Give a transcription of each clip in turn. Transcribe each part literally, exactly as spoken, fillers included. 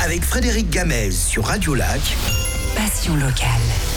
avec Frédéric Gamel sur Radio Lac. Passion locale.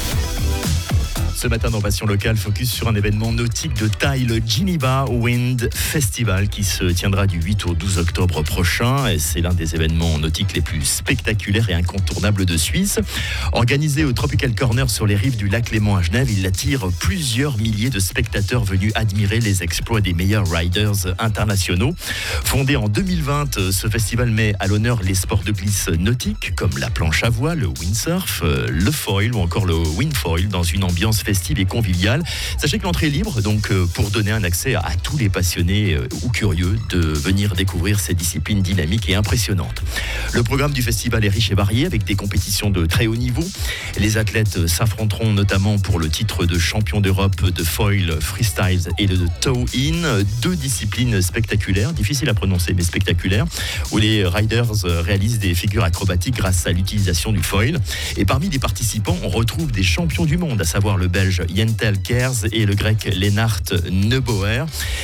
Ce matin dans Passion Locale, focus sur un événement nautique de taille, le Geneva Wind Festival qui se tiendra du huit au douze octobre prochain. Et c'est l'un des événements nautiques les plus spectaculaires et incontournables de Suisse. Organisé au Tropical Corner sur les rives du lac Léman à Genève, il attire plusieurs milliers de spectateurs venus admirer les exploits des meilleurs riders internationaux. Fondé en deux mille vingt, ce festival met à l'honneur les sports de glisse nautiques comme la planche à voile, le windsurf, le foil ou encore le windfoil dans une ambiance festive et conviviale. Sachez que l'entrée est libre, donc pour donner un accès à tous les passionnés ou curieux de venir découvrir ces disciplines dynamiques et impressionnantes. Le programme du festival est riche et varié avec des compétitions de très haut niveau. Les athlètes s'affronteront notamment pour le titre de champion d'Europe de foil freestyle et de tow-in, deux disciplines spectaculaires, difficiles à prononcer mais spectaculaires, où les riders réalisent des figures acrobatiques grâce à l'utilisation du foil. Et parmi les participants, on retrouve des champions du monde, à savoir le belge Jentel Kers et le grec Lennart Neubauer.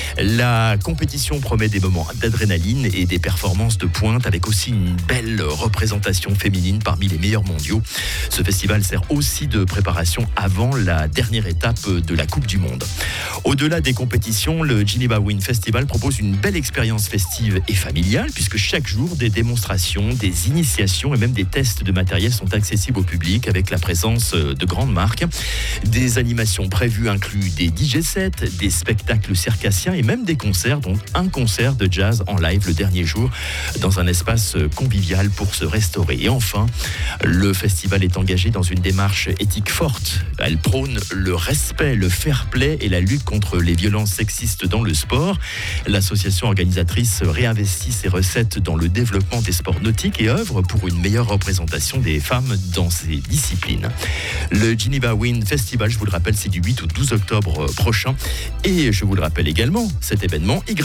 La compétition promet des moments d'adrénaline et des performances de pointe avec aussi une belle représentation féminine parmi les meilleurs mondiaux. Ce festival sert aussi de préparation avant la dernière étape de la Coupe du Monde. Au-delà des compétitions, le Geneva Wind Festival propose une belle expérience festive et familiale puisque chaque jour, des démonstrations, des initiations et même des tests de matériel sont accessibles au public avec la présence de grandes marques. Des animations prévues incluent des D J sets, des spectacles circassiens et même des concerts, dont un concert de jazz en live le dernier jour dans un espace convivial pour se restaurer. Et enfin, le festival est engagé dans une démarche éthique forte. Elle prône le respect, le fair play et la lutte contre les violences sexistes dans le sport. L'association organisatrice réinvestit ses recettes dans le développement des sports nautiques et œuvre pour une meilleure représentation des femmes dans ces disciplines. Le Geneva Wind Festival, je vous le rappelle, c'est du huit au douze octobre prochain. Et je vous le rappelle également, cet événement est gratuit.